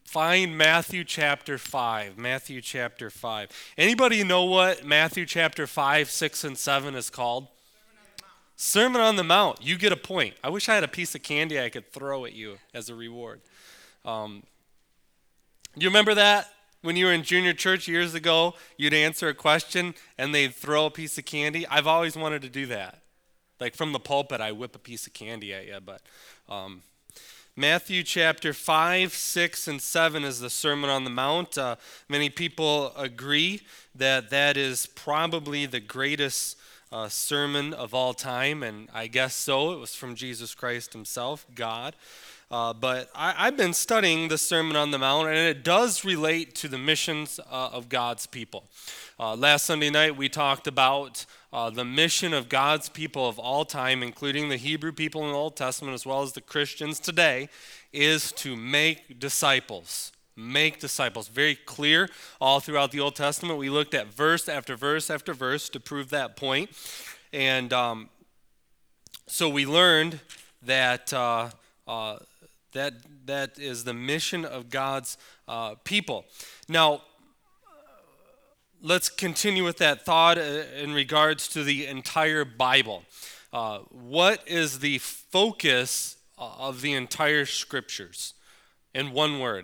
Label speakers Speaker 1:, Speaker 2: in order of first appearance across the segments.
Speaker 1: Find Matthew chapter 5. Matthew chapter 5. Anybody know what Matthew chapter 5, 6, and 7 is called? Sermon on the Mount. You get a point. I wish I had a piece of candy I could throw at you as a reward. You remember that? When you were in junior church years ago, you'd answer a question and they'd throw a piece of candy. I've always wanted to do that. Like from the pulpit, I whip a piece of candy at you. But Matthew chapter 5, 6, and 7 is the Sermon on the Mount. Many people agree that that is probably the greatest sermon of all time, and I guess so. It was from Jesus Christ himself, God. But I've been studying the Sermon on the Mount, and it does relate to the missions of God's people. Last Sunday night, we talked about the mission of God's people of all time, including the Hebrew people in the Old Testament as well as the Christians today, is to make disciples. Make disciples. Very clear all throughout the Old Testament. We looked at verse after verse after verse to prove that point. And so we learned that that is the mission of God's people. Now, let's continue with that thought in regards to the entire Bible. What is the focus of the entire Scriptures? In one word.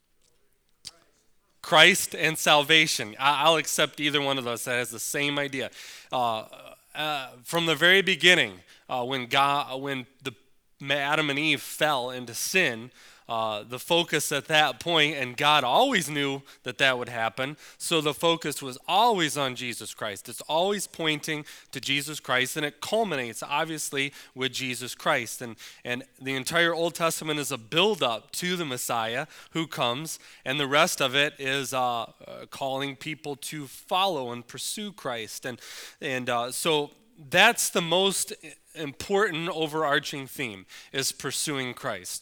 Speaker 1: Christ and salvation. I'll accept either one of those. That has the same idea. From the very beginning, when Adam and Eve fell into sin, the focus at that point, and God always knew that would happen, so the focus was always on Jesus Christ. It's always pointing to Jesus Christ, and it culminates, obviously, with Jesus Christ. And the entire Old Testament is a build-up to the Messiah who comes, and the rest of it is calling people to follow and pursue Christ. And so that's the most important overarching theme, is pursuing Christ.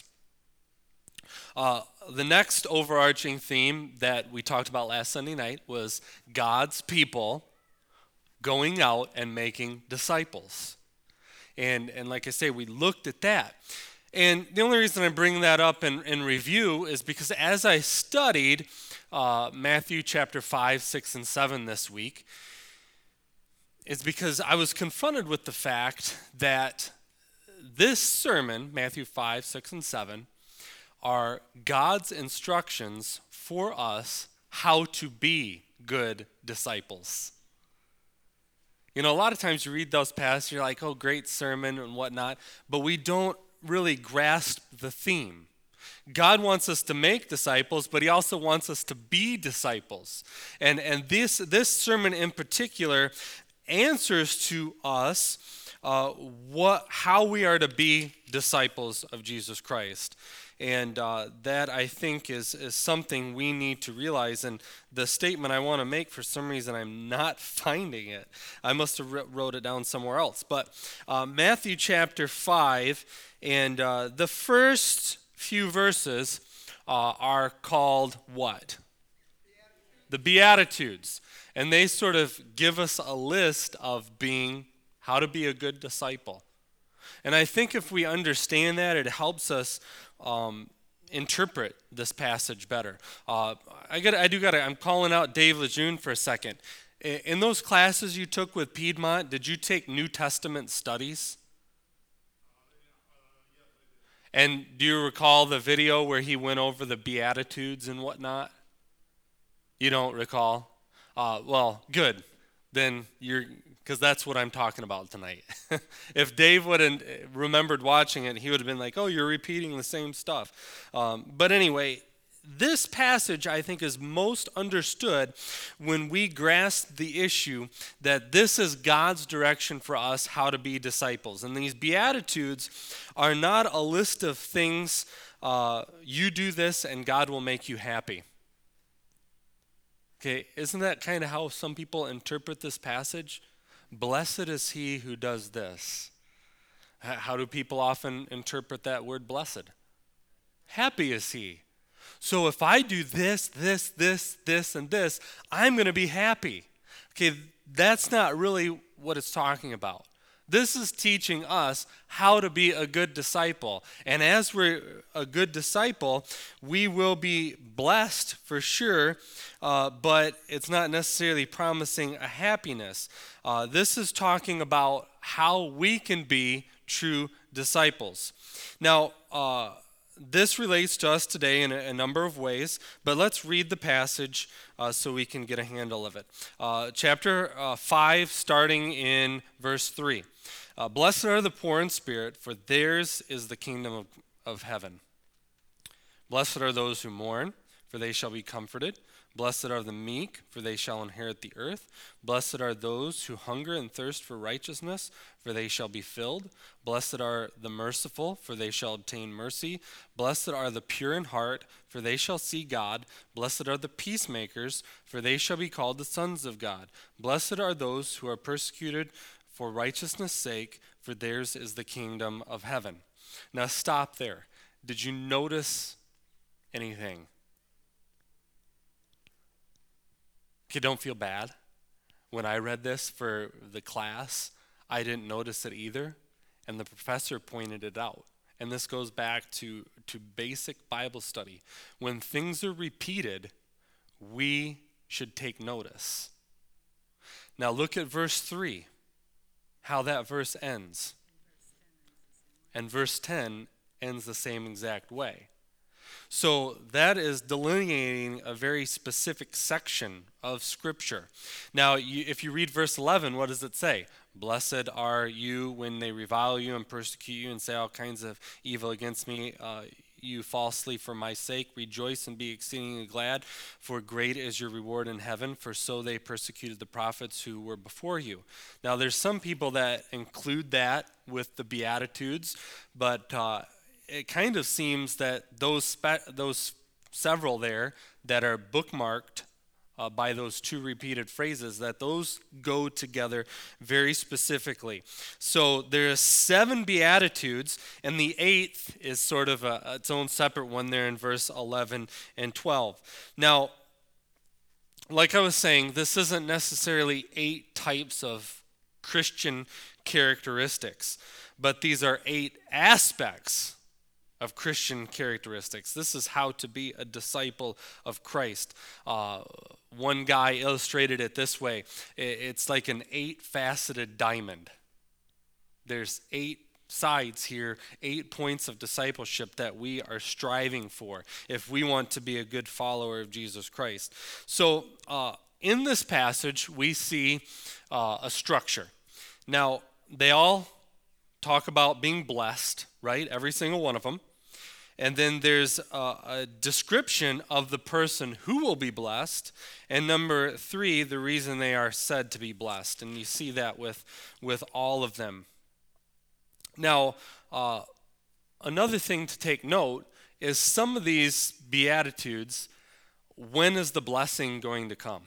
Speaker 1: The next overarching theme that we talked about last Sunday night was God's people going out and making disciples. And like I say, we looked at that. And the only reason I'm bringing that up in review is because as I studied Matthew chapter 5, 6, and 7 this week, is because I was confronted with the fact that this sermon, Matthew 5, 6, and 7, are God's instructions for us how to be good disciples. You know, a lot of times you read those passages, you're like, oh, great sermon and whatnot, but we don't really grasp the theme. God wants us to make disciples, but he also wants us to be disciples. And this sermon in particular answers to us how we are to be disciples of Jesus Christ. And that, I think, is something we need to realize. And the statement I want to make, for some reason, I'm not finding it. I must have wrote it down somewhere else. But Matthew chapter 5, and the first few verses are called what? The Beatitudes. And they sort of give us a list of how to be a good disciple. And I think if we understand that, it helps us interpret this passage better. I'm calling out Dave Lejeune for a second. In those classes you took with Piedmont, did you take New Testament studies? And do you recall the video where he went over the Beatitudes and whatnot? You don't recall? Well, good. Then because that's what I'm talking about tonight. If Dave would have remembered watching it, he would have been like, oh, you're repeating the same stuff. But anyway, this passage, I think, is most understood when we grasp the issue that this is God's direction for us how to be disciples. And these Beatitudes are not a list of things, you do this and God will make you happy. Okay, isn't that kind of how some people interpret this passage? Blessed is he who does this. How do people often interpret that word blessed? Happy is he. So if I do this, and this, I'm going to be happy. Okay, that's not really what it's talking about. This is teaching us how to be a good disciple. And as we're a good disciple, we will be blessed for sure, but it's not necessarily promising a happiness. This is talking about how we can be true disciples. Now, this relates to us today in a number of ways, but let's read the passage so we can get a handle of it. Chapter 5, starting in verse 3. Blessed are the poor in spirit, for theirs is the kingdom of heaven. Blessed are those who mourn, for they shall be comforted. Blessed are the meek, for they shall inherit the earth. Blessed are those who hunger and thirst for righteousness, for they shall be filled. Blessed are the merciful, for they shall obtain mercy. Blessed are the pure in heart, for they shall see God. Blessed are the peacemakers, for they shall be called the sons of God. Blessed are those who are persecuted for righteousness' sake, for theirs is the kingdom of heaven. Now stop there. Did you notice anything? Okay, don't feel bad. When I read this for the class, I didn't notice it either, and the professor pointed it out. And this goes back to basic Bible study. When things are repeated, we should take notice. Now look at verse 3, how that verse ends. And verse 10 ends the same exact way. So that is delineating a very specific section of Scripture. Now, if you read verse 11, what does it say? Blessed are you when they revile you and persecute you and say all kinds of evil against me, you falsely for my sake. Rejoice and be exceedingly glad, for great is your reward in heaven, for so they persecuted the prophets who were before you. Now, there's some people that include that with the Beatitudes, but it kind of seems that those several there that are bookmarked by those two repeated phrases, that those go together very specifically. So there's 7 Beatitudes, and the 8th is sort of its own separate one there in verse 11 and 12. Now, like I was saying, this isn't necessarily 8 types of Christian characteristics, but these are 8 aspects of Christian characteristics. This is how to be a disciple of Christ. One guy illustrated it this way. It's like an 8-faceted diamond. There's 8 sides here, 8 points of discipleship that we are striving for if we want to be a good follower of Jesus Christ. So in this passage, we see a structure. Now, they all talk about being blessed, right? Every single one of them. And then there's a description of the person who will be blessed. And number 3, the reason they are said to be blessed. And you see that with all of them. Now, another thing to take note is some of these Beatitudes, when is the blessing going to come?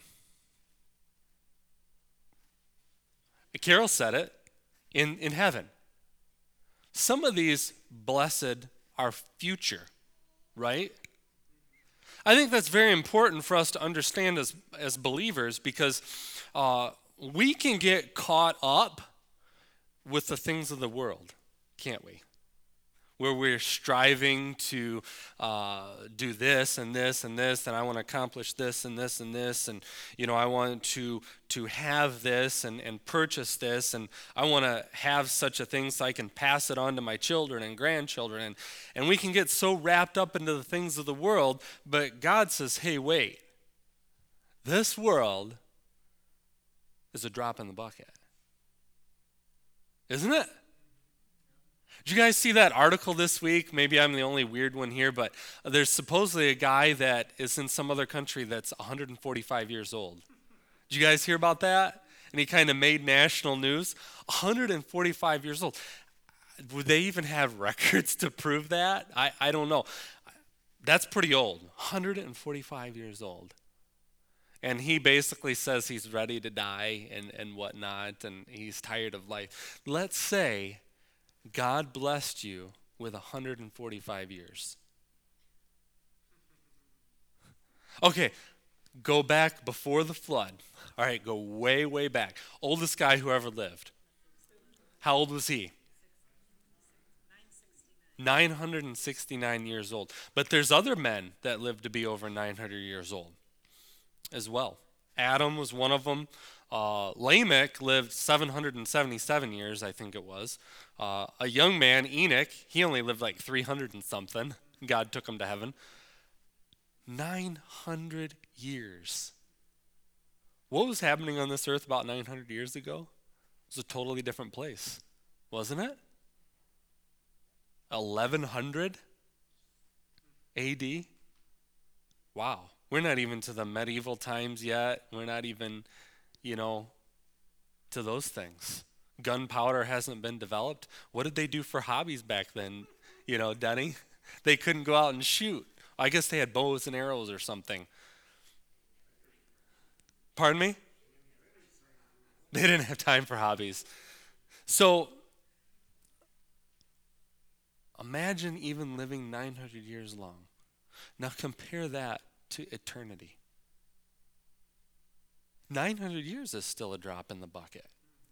Speaker 1: Carol said it, in heaven. Some of these blessed are future, right? I think that's very important for us to understand as believers, because we can get caught up with the things of the world, can't we? Where we're striving to do this and this and this, and I want to accomplish this and this and this, and I want to have this and purchase this, and I want to have such a thing so I can pass it on to my children and grandchildren, and we can get so wrapped up into the things of the world. But God says, hey, wait, this world is a drop in the bucket, isn't it? Did you guys see that article this week? Maybe I'm the only weird one here, but there's supposedly a guy that is in some other country that's 145 years old. Did you guys hear about that? And he kind of made national news. 145 years old. Would they even have records to prove that? I don't know. That's pretty old. 145 years old. And he basically says he's ready to die and whatnot, and he's tired of life. Let's say God blessed you with 145 years. Okay, go back before the flood. All right, go way, way back. Oldest guy who ever lived. How old was he? 969 years old. But there's other men that lived to be over 900 years old as well. Adam was one of them. Lamech lived 777 years, I think it was. A young man, Enoch, he only lived like 300 and something. God took him to heaven. 900 years. What was happening on this earth about 900 years ago? It was a totally different place, wasn't it? 1100 AD? Wow. We're not even to the medieval times yet. We're not even, to those things. Gunpowder hasn't been developed. What did they do for hobbies back then, Denny? They couldn't go out and shoot. I guess they had bows and arrows or something. Pardon me? They didn't have time for hobbies. So, imagine even living 900 years long. Now compare that to eternity. 900 years is still a drop in the bucket.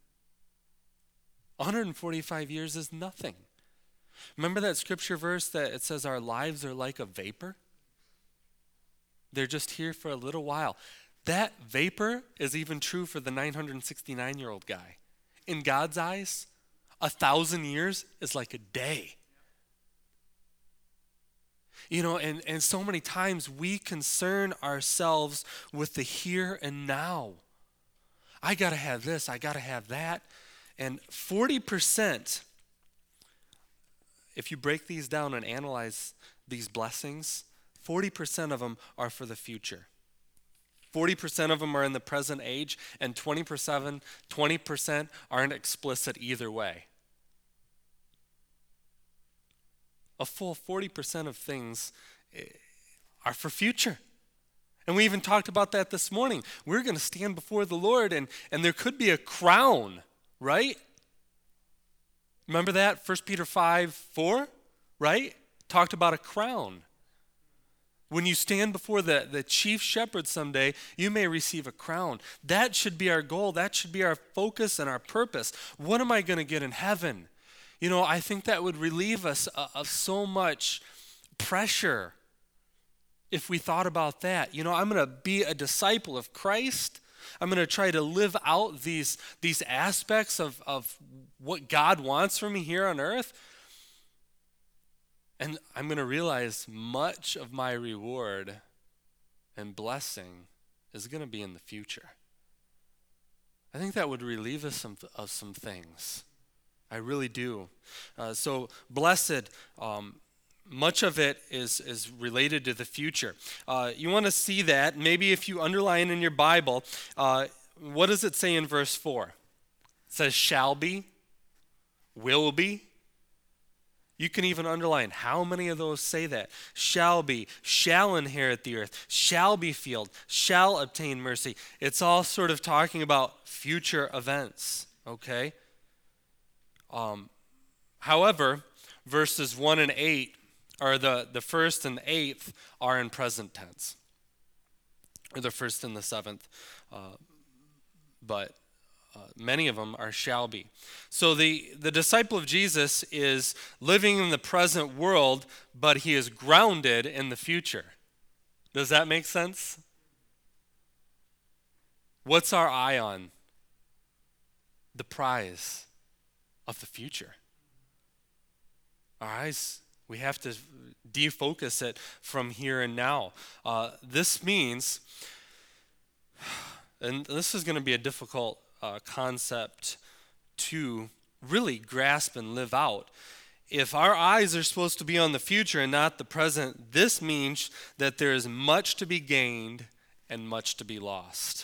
Speaker 1: 145 years is nothing. Remember that scripture verse that it says our lives are like a vapor? They're just here for a little while. That vapor is even true for the 969-year-old guy. In God's eyes, 1,000 years is like a day. And so many times we concern ourselves with the here and now. I got to have this, I got to have that. And 40%, if you break these down and analyze these blessings, 40% of them are for the future. 40% of them are in the present age, and 20% aren't explicit either way. A full 40% of things are for future. And we even talked about that this morning. We're going to stand before the Lord, and there could be a crown, right? Remember that? 1 Peter 5:4, right? Talked about a crown. When you stand before the chief shepherd someday, you may receive a crown. That should be our goal. That should be our focus and our purpose. What am I going to get in heaven? I think that would relieve us of so much pressure if we thought about that. I'm going to be a disciple of Christ. I'm going to try to live out these aspects of what God wants from me here on earth. And I'm going to realize much of my reward and blessing is going to be in the future. I think that would relieve us of some things. I really do. So blessed, much of it is related to the future. You want to see that. Maybe if you underline in your Bible, what does it say in verse 4? It says shall be, will be. You can even underline how many of those say that. Shall be, shall inherit the earth, shall be filled, shall obtain mercy. It's all sort of talking about future events, okay? However, verses 1 and 8, or the first and eighth, are in present tense. Or the first and the seventh. But many of them are shall be. So the disciple of Jesus is living in the present world, but he is grounded in the future. Does that make sense? What's our eye on? The prize of the future. Our eyes, we have to defocus it from here and now. This means, and this is going to be a difficult concept to really grasp and live out. If our eyes are supposed to be on the future and not the present, this means that there is much to be gained and much to be lost.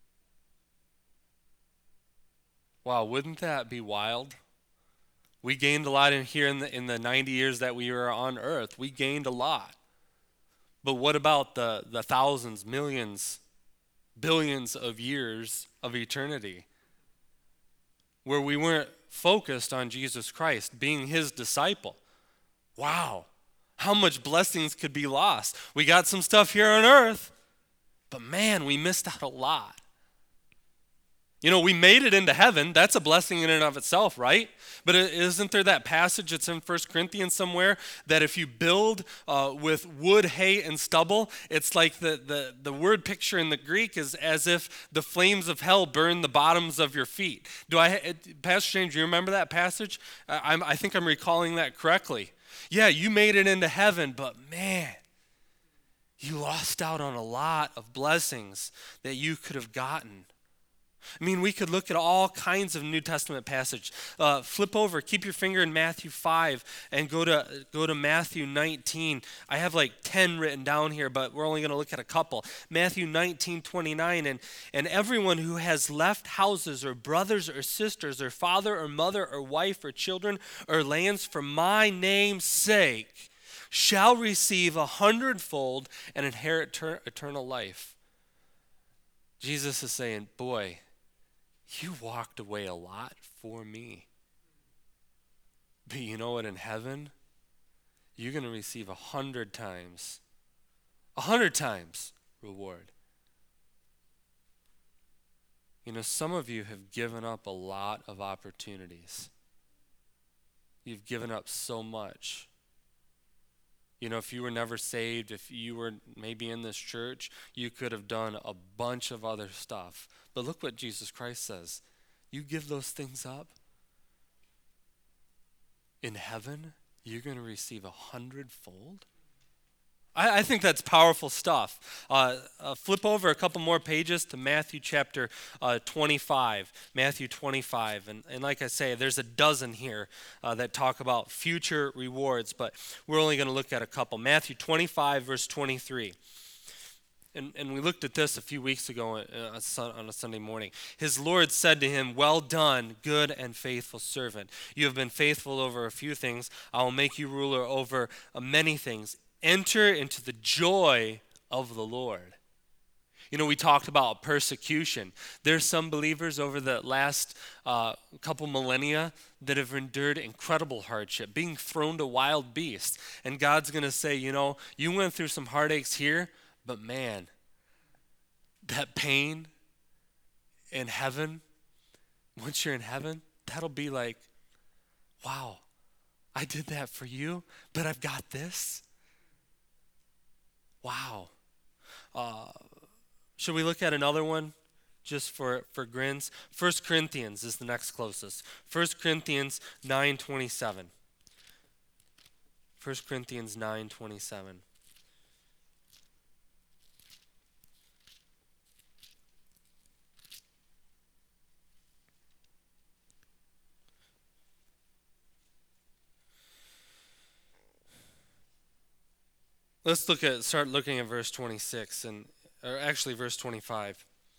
Speaker 1: Wow, wouldn't that be wild? We gained a lot in the 90 years that we were on earth. We gained a lot. But what about the thousands, millions, billions of years of eternity where we weren't focused on Jesus Christ, being his disciple? Wow, how much blessings could be lost. We got some stuff here on earth, but man, we missed out a lot. We made it into heaven. That's a blessing in and of itself, right? But isn't there that passage that's in 1 Corinthians somewhere that if you build with wood, hay, and stubble, it's like the word picture in the Greek is as if the flames of hell burn the bottoms of your feet. Pastor James, do you remember that passage? I think I'm recalling that correctly. Yeah, you made it into heaven, but man, you lost out on a lot of blessings that you could have gotten. We could look at all kinds of New Testament passage. Flip over, keep your finger in Matthew 5 and go to Matthew 19. I have like 10 written down here, but we're only going to look at a couple. Matthew 19:29, and everyone who has left houses or brothers or sisters or father or mother or wife or children or lands for my name's sake shall receive 100-fold and inherit eternal life. Jesus is saying, boy, you walked away a lot for me. But you know what? In heaven, you're going to receive 100 times reward. Some of you have given up a lot of opportunities. You've given up so much. If you were never saved, if you were maybe in this church, you could have done a bunch of other stuff. But look what Jesus Christ says. You give those things up, in heaven, you're going to receive 100-fold. I think that's powerful stuff. Flip over a couple more pages to Matthew chapter 25. Matthew 25. And like I say, there's a dozen here that talk about future rewards, but we're only going to look at a couple. Matthew 25, verse 23. And we looked at this a few weeks ago on a Sunday morning. His Lord said to him, "Well done, good and faithful servant. You have been faithful over a few things. I will make you ruler over many things. Enter into the joy of the Lord." We talked about persecution. There's some believers over the last couple millennia that have endured incredible hardship, being thrown to wild beasts. And God's going to say, you went through some heartaches here, but man, that pain in heaven, once you're in heaven, that'll be like, wow, I did that for you, but I've got this. Wow. Should we look at another one just for grins? 1 Corinthians is the next closest. 1 Corinthians 9:27. 1 Corinthians 9:27. Let's start looking at verse 26, or actually verse 25.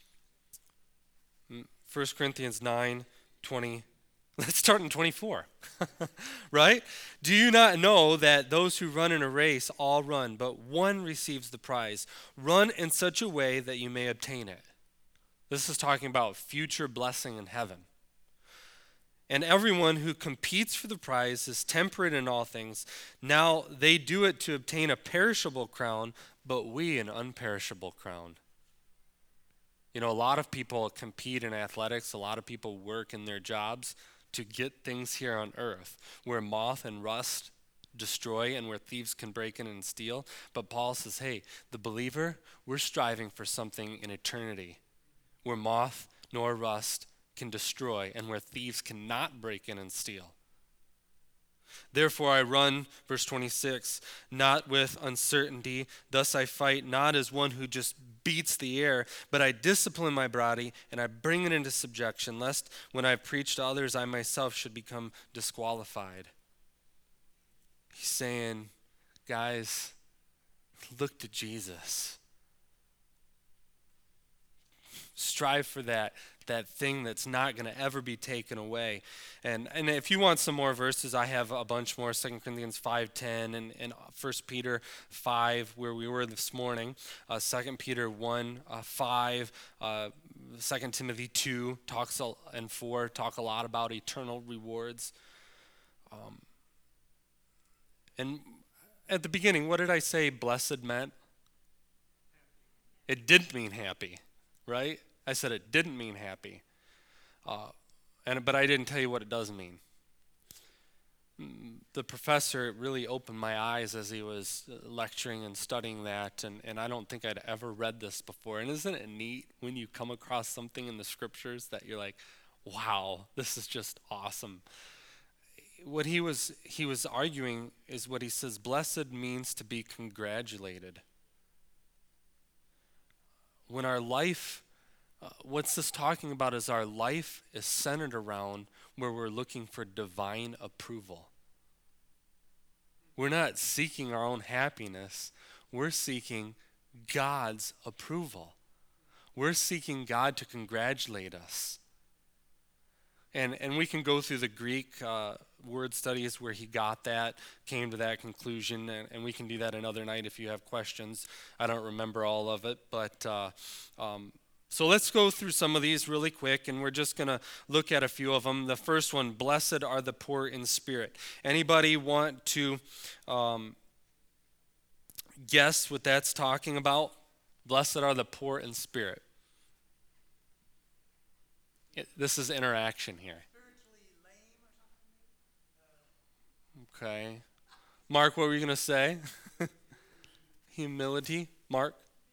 Speaker 1: 1 Corinthians 9:20. Let's start in 24, right? Do you not know that those who run in a race all run, but one receives the prize? Run in such a way that you may obtain it. This is talking about future blessing in heaven. And everyone who competes for the prize is temperate in all things. Now they do it to obtain a perishable crown, but we an unperishable crown. A lot of people compete in athletics. A lot of people work in their jobs to get things here on earth, where moth and rust destroy and where thieves can break in and steal. But Paul says, hey, the believer, we're striving for something in eternity, where moth nor rust can destroy and where thieves cannot break in and steal. Therefore I run, verse 26, not with uncertainty. Thus I fight not as one who just beats the air, but I discipline my body and I bring it into subjection, lest when I preach to others, I myself should become disqualified. He's saying, guys, look to Jesus. Strive for that thing that's not going to ever be taken away. And if you want some more verses, I have a bunch more. 2 Corinthians 5:10 and 1 Peter 5, where we were this morning. 2 Peter 1:5, 2 Timothy 2 and 4 talk a lot about eternal rewards. And at the beginning, what did I say blessed meant? It didn't mean happy, right? I said it didn't mean happy. But I didn't tell you what it does mean. The professor really opened my eyes as he was lecturing and studying that, and I don't think I'd ever read this before. And isn't it neat when you come across something in the scriptures that you're like, wow, this is just awesome. What he was arguing is what he says, blessed means to be congratulated. When our life, what's this talking about is our life is centered around where we're looking for divine approval. We're not seeking our own happiness. We're seeking God's approval. We're seeking God to congratulate us. And we can go through the Greek word studies where he got that, came to that conclusion, and we can do that another night if you have questions. I don't remember all of it, but so let's go through some of these really quick, and we're just going to look at a few of them. The first one, blessed are the poor in spirit. Anybody want to guess what that's talking about? Blessed are the poor in spirit. This is interaction here. Okay. Mark, what were you going to say? Humility. Mark?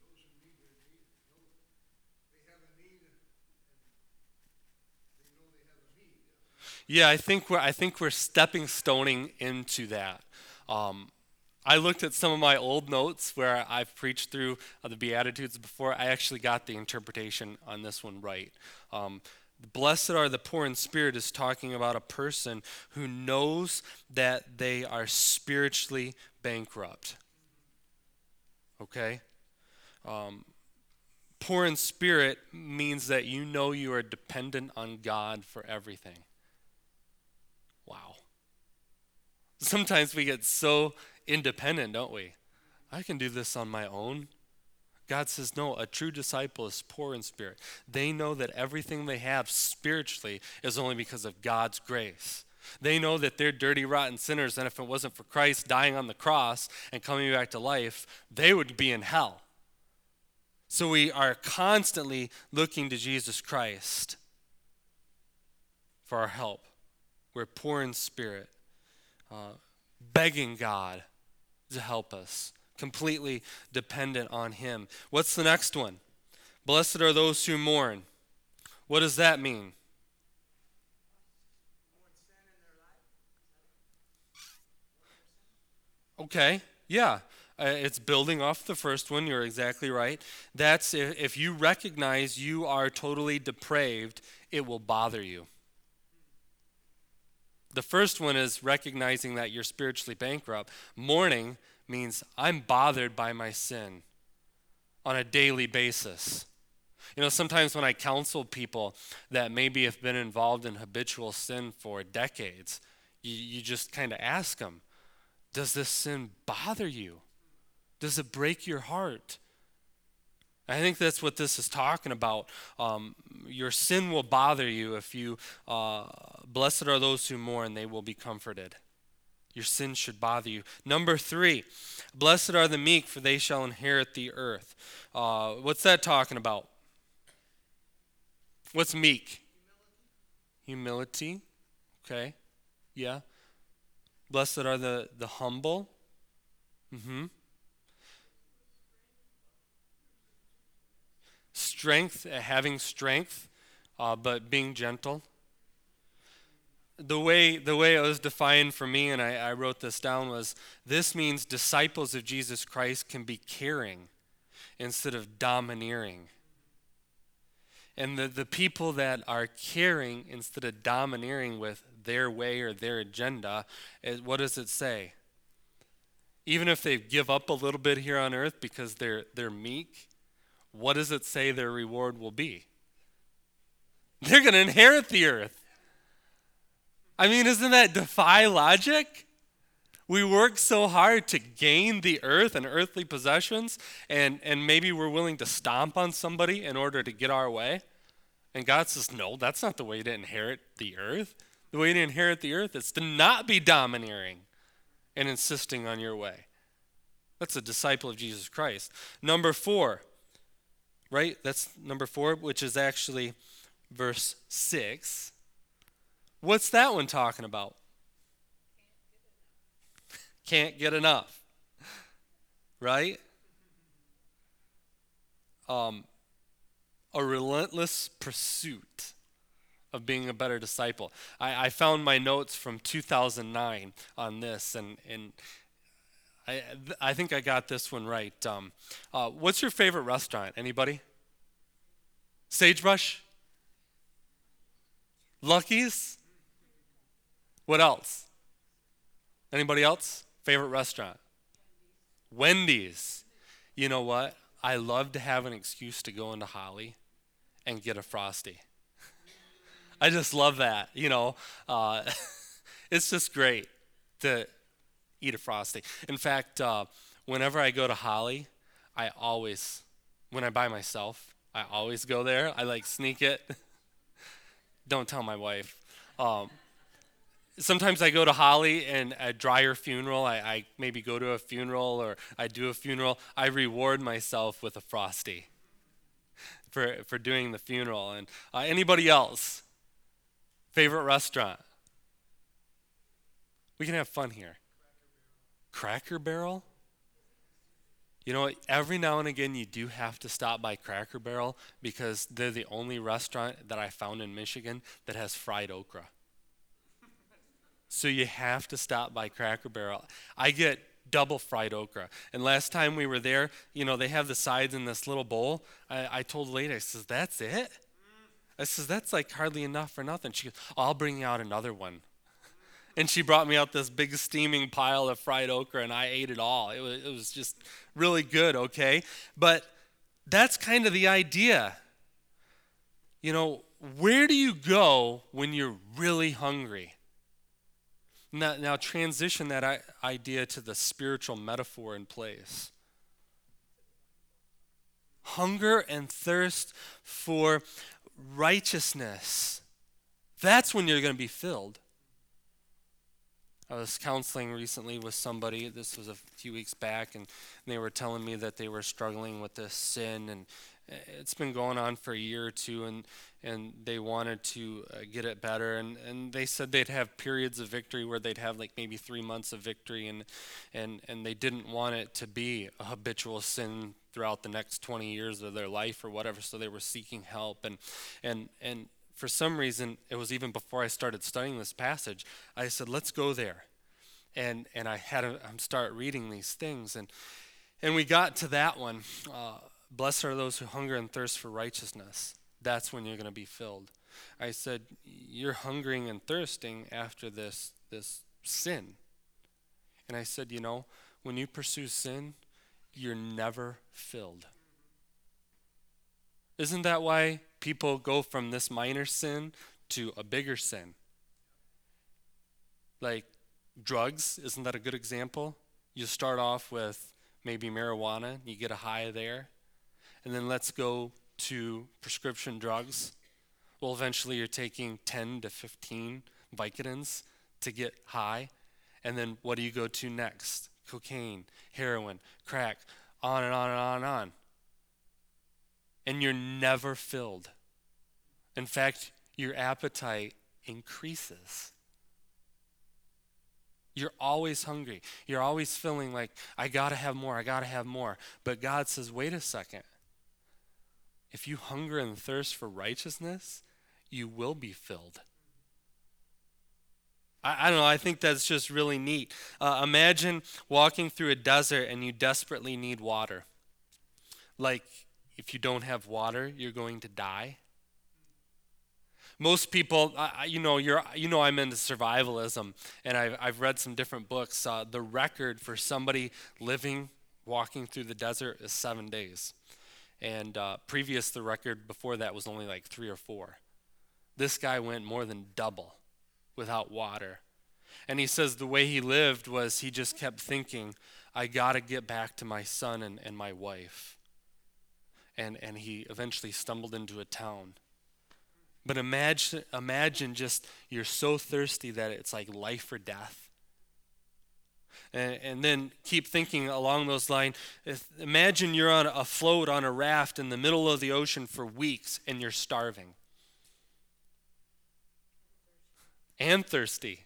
Speaker 1: Yeah, I think we're stepping stoning into that. I looked at some of my old notes where I've preached through the Beatitudes before. I actually got the interpretation on this one right. Blessed are the poor in spirit is talking about a person who knows that they are spiritually bankrupt. Okay? Poor in spirit means that you know you are dependent on God for everything. Wow. Sometimes we get so independent, don't we? I can do this on my own. God says, no, a true disciple is poor in spirit. They know that everything they have spiritually is only because of God's grace. They know that they're dirty, rotten sinners, and if it wasn't for Christ dying on the cross and coming back to life, they would be in hell. So we are constantly looking to Jesus Christ for our help. We're poor in spirit, begging God to help us. Completely dependent on him. What's the next one? Blessed are those who mourn. What does that mean? Okay, yeah. It's building off the first one. You're exactly right. That's if you recognize you are totally depraved, it will bother you. The first one is recognizing that you're spiritually bankrupt. Mourning means I'm bothered by my sin on a daily basis. You know, sometimes when I counsel people that maybe have been involved in habitual sin for decades, you just kind of ask them, does this sin bother you? Does it break your heart? I think that's what this is talking about. Your sin will bother you if you, blessed are those who mourn, they will be comforted. Your sin should bother you. Number 3, blessed are the meek, for they shall inherit the earth. What's that talking about? What's meek? Humility. Okay. Yeah. Blessed are the humble. Strength, having strength, but being gentle. The way it was defined for me, and I wrote this down, was this means disciples of Jesus Christ can be caring instead of domineering. And the people that are caring instead of domineering with their way or their agenda, what does it say? Even if they give up a little bit here on earth because they're meek, what does it say their reward will be? They're going to inherit the earth. I mean, doesn't that defy logic? We work so hard to gain the earth and earthly possessions, and maybe we're willing to stomp on somebody in order to get our way. And God says, no, that's not the way to inherit the earth. The way to inherit the earth is to not be domineering and insisting on your way. That's a disciple of Jesus Christ. Number 4, right? That's number 4, which is actually verse 6. What's that one talking about? Can't get enough, right? A relentless pursuit of being a better disciple. I found my notes from 2009 on this, and I think I got this one right. What's your favorite restaurant? Anybody? Sagebrush? Lucky's? What else? Anybody else? Favorite restaurant? Wendy's. You know what? I love to have an excuse to go into Holly and get a Frosty. I just love that, It's just great to eat a Frosty. In fact, whenever I go to Holly, when I buy myself, I always go there. I sneak it. Don't tell my wife. Sometimes I go to Holly and a Dreyer funeral. I maybe go to a funeral or I do a funeral. I reward myself with a Frosty for doing the funeral. And anybody else? Favorite restaurant? We can have fun here. Cracker Barrel? Every now and again you do have to stop by Cracker Barrel because they're the only restaurant that I found in Michigan that has fried okra. So you have to stop by Cracker Barrel. I get double fried okra. And last time we were there, they have the sides in this little bowl. I told the lady, I says, that's it? I says, that's hardly enough for nothing. She goes, I'll bring you out another one. And she brought me out this big steaming pile of fried okra, and I ate it all. It was just really good, okay? But that's kind of the idea. Where do you go when you're really hungry? Now transition that idea to the spiritual metaphor in place. Hunger and thirst for righteousness. That's when you're going to be filled. I was counseling recently with somebody, this was a few weeks back, and they were telling me that they were struggling with this sin, and it's been going on for a year or two, and they wanted to get it better, and they said they'd have periods of victory where they'd have maybe 3 months of victory, and they didn't want it to be a habitual sin throughout the next 20 years of their life or whatever, so they were seeking help, and for some reason, it was even before I started studying this passage, I said, let's go there. And I had him start reading these things. And we got to that one. Blessed are those who hunger and thirst for righteousness. That's when you're going to be filled. I said, you're hungering and thirsting after this sin. And I said, when you pursue sin, you're never filled. Isn't that why people go from this minor sin to a bigger sin? Like drugs, isn't that a good example? You start off with maybe marijuana, you get a high there, and then let's go to prescription drugs. Well, eventually you're taking 10 to 15 Vicodins to get high, and then what do you go to next? Cocaine, heroin, crack, on and on and on and on. And you're never filled. In fact, your appetite increases. You're always hungry. You're always feeling like, I gotta have more, I gotta have more. But God says, wait a second. If you hunger and thirst for righteousness, you will be filled. I don't know, I think that's just really neat. Imagine walking through a desert and you desperately need water. Like, if you don't have water, you're going to die. Most people, I'm into survivalism, and I've read some different books. The record for somebody walking through the desert is 7 days. And the record before that was only 3 or 4. This guy went more than double without water. And he says the way he lived was he just kept thinking, I got to get back to my son and my wife. And he eventually stumbled into a town. But imagine just you're so thirsty that it's like life or death. And then keep thinking along those lines. Imagine you're on a float on a raft in the middle of the ocean for weeks and you're starving. and thirsty.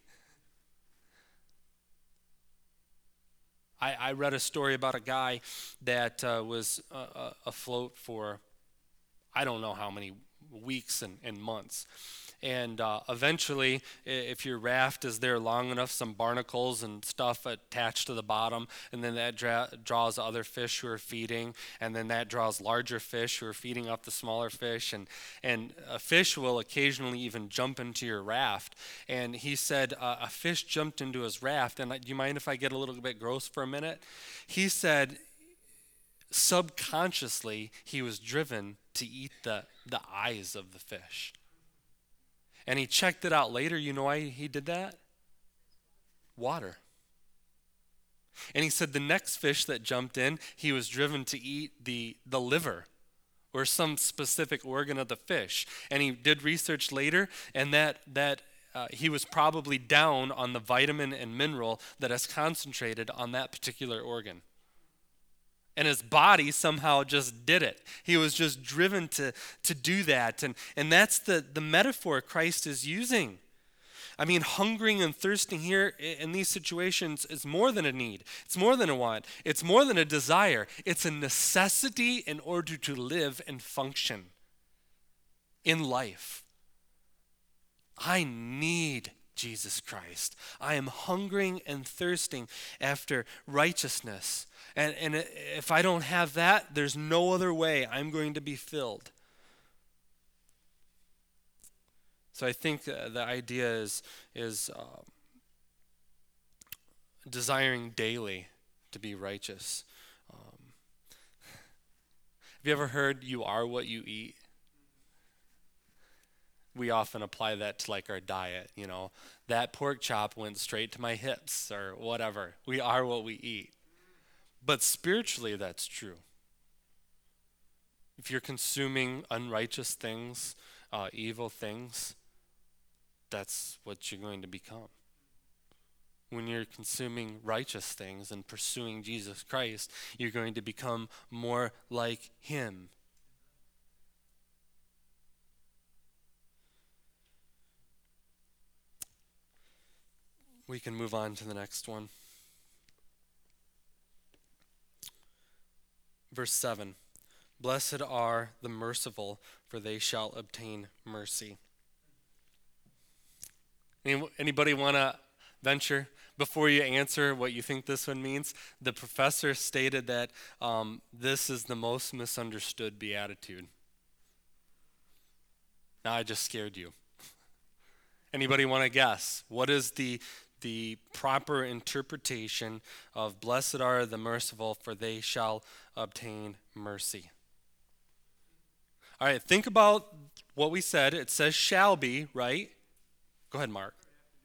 Speaker 1: I read a story about a guy that was afloat for I don't know how many weeks and months. And eventually, if your raft is there long enough, some barnacles and stuff attached to the bottom, and then that draws other fish who are feeding, and then that draws larger fish who are feeding up the smaller fish, and a fish will occasionally even jump into your raft. And he said a fish jumped into his raft, and do you mind if I get a little bit gross for a minute? He said subconsciously he was driven to eat the eyes of the fish. And he checked it out later. You know why he did that? Water. And he said the next fish that jumped in, he was driven to eat the liver or some specific organ of the fish. And he did research later, and that he was probably down on the vitamin and mineral that is concentrated on that particular organ. And his body somehow just did it. He was just driven to do that. And that's the metaphor Christ is using. I mean, hungering and thirsting here in these situations is more than a need. It's more than a want. It's more than a desire. It's a necessity in order to live and function in life. I need Jesus Christ. I am hungering and thirsting after righteousness. And if I don't have that, there's no other way I'm going to be filled. So I think the idea is desiring daily to be righteous. Have you ever heard you are what you eat? We often apply that to like our diet, you know. That pork chop went straight to my hips or whatever. We are what we eat. But spiritually, that's true. If you're consuming unrighteous things, evil things, that's what you're going to become. When you're consuming righteous things and pursuing Jesus Christ, you're going to become more like Him. We can move on to the next one. Verse 7. Blessed are the merciful, for they shall obtain mercy. Anybody want to venture before you answer what you think this one means? The professor stated that this is the most misunderstood beatitude. Now I just scared you. Anybody want to guess? What is the proper interpretation of blessed are the merciful, for they shall obtain mercy? All right, think about what we said. It says shall be, right? Go ahead, Mark.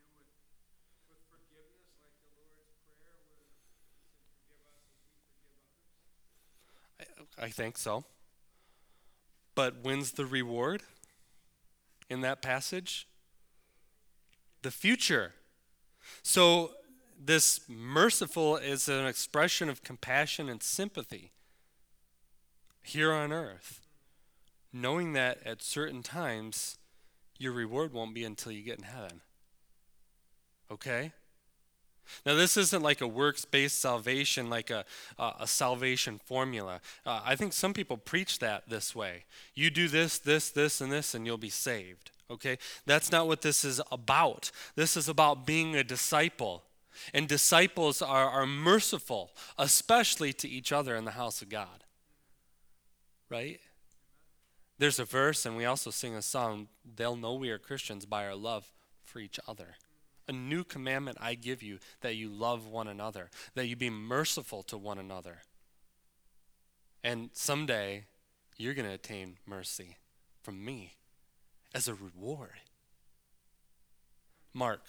Speaker 1: I think so. But when's the reward in that passage? The future. So this merciful is an expression of compassion and sympathy here on earth, knowing that at certain times your reward won't be until you get in heaven. Okay? Now, this isn't like a works-based salvation, like a salvation formula. I think some people preach that this way. You do this, this, this, and this, and you'll be saved. Okay? That's not what this is about. This is about being a disciple. And disciples are merciful, especially to each other in the house of God. Right? There's a verse, and we also sing a song, they'll know we are Christians by our love for each other. A new commandment I give you, that you love one another, that you be merciful to one another. And someday, you're going to attain mercy from me as a reward. Mark.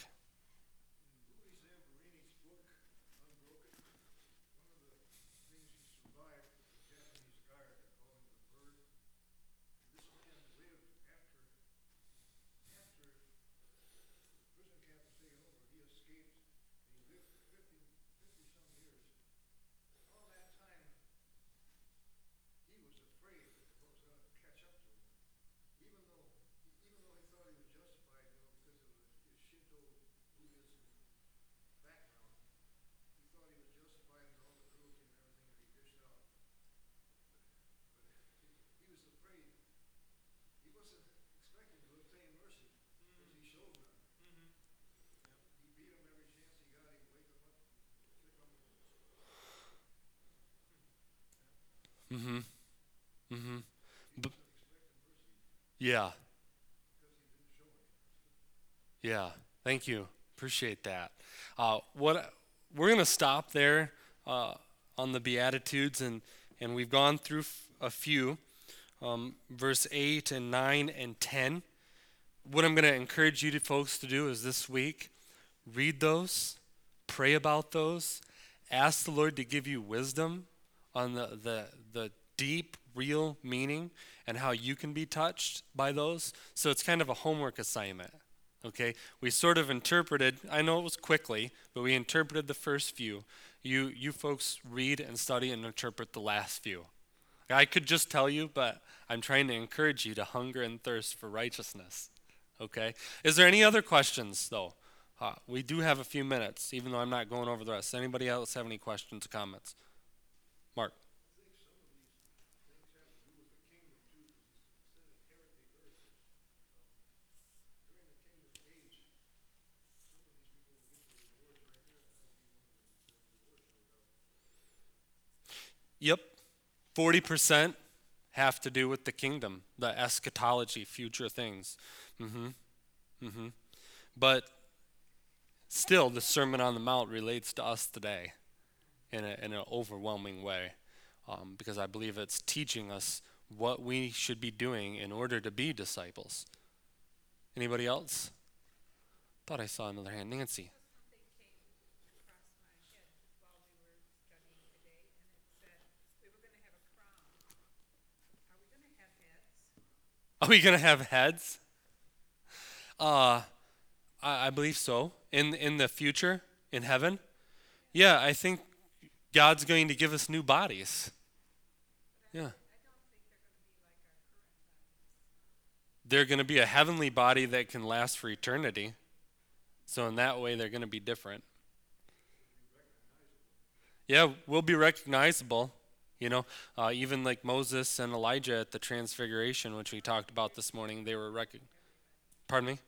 Speaker 1: Mm-hmm. Mm-hmm. B- yeah. Yeah. Thank you. Appreciate that. What we're gonna stop there uh, on the Beatitudes, and we've gone through a few, verse 8 and 9 and 10. What I'm gonna encourage you to folks to do is this week read those, pray about those, ask the Lord to give you wisdom on the deep, real meaning and how you can be touched by those. So it's kind of a homework assignment. Okay, we sort of interpreted. I know it was quickly, but we interpreted the first few. You folks read and study and interpret the last few. I could just tell you, but I'm trying to encourage you to hunger and thirst for righteousness. Okay? Is there any other questions, though? We do have a few minutes, even though I'm not going over the rest. Anybody else have any questions or comments? Mark. Yep. 40% have to do with the kingdom, the eschatology, future things. hmm hmm But still, the Sermon on the Mount relates to us today in an overwhelming way, because I believe it's teaching us what we should be doing in order to be disciples. Anybody else? Thought I saw another hand. Nancy. Are we going to have heads? Uh, I believe so. In the future, in heaven. Yeah, I think God's going to give us new bodies. Yeah. They're going to be a heavenly body that can last for eternity. So in that way, they're going to be different. Yeah, we'll be recognizable. Even like Moses and Elijah at the Transfiguration, which we talked about this morning, they were Pardon me?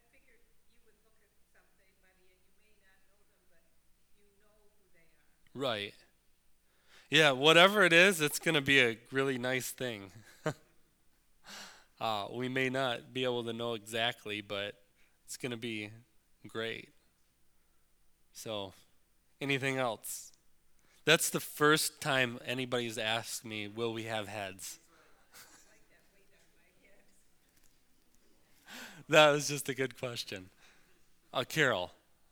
Speaker 1: Right. Yeah, whatever it is, it's going to be a really nice thing. We may not be able to know exactly, but it's going to be great. So, anything else? That's the first time anybody's asked me, will we have heads? That was just a good question. Carol,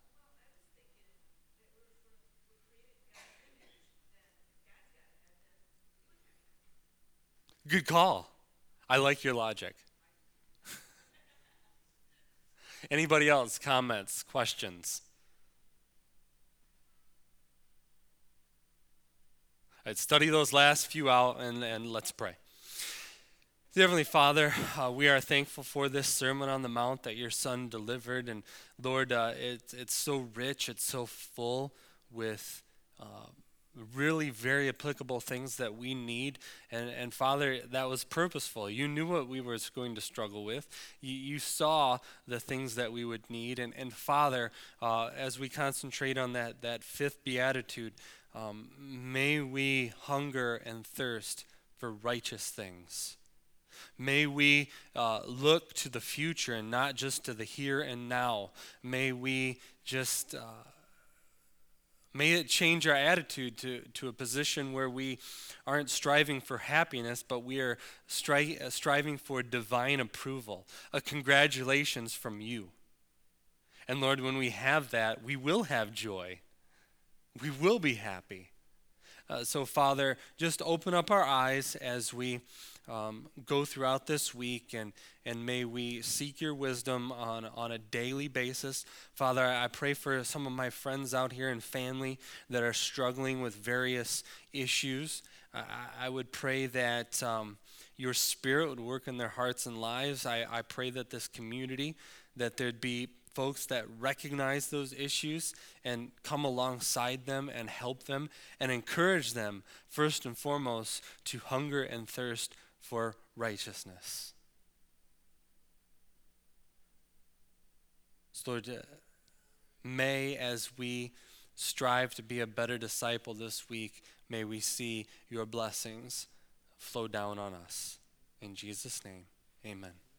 Speaker 1: good call. I like your logic. Anybody else? Comments, questions? I'd study those last few out and let's pray. Dear Heavenly Father, we are thankful for this Sermon on the Mount that your Son delivered. And Lord, it's so rich, it's so full with really very applicable things that we need. And Father, that was purposeful. You knew what we were going to struggle with. You saw the things that we would need. And Father, as we concentrate on that fifth beatitude, may we hunger and thirst for righteous things. May we look to the future and not just to the here and now. May we just may it change our attitude to a position where we aren't striving for happiness, but we are striving for divine approval, a congratulations from you. And Lord, when we have that, we will have joy. We will be happy. So, Father, just open up our eyes as we go throughout this week, and may we seek your wisdom on a daily basis. Father, I pray for some of my friends out here and family that are struggling with various issues. I would pray that your Spirit would work in their hearts and lives. I pray that this community, that there'd be folks that recognize those issues and come alongside them and help them and encourage them, first and foremost, to hunger and thirst for righteousness. So Lord, may, as we strive to be a better disciple this week, may we see your blessings flow down on us. In Jesus' name, amen.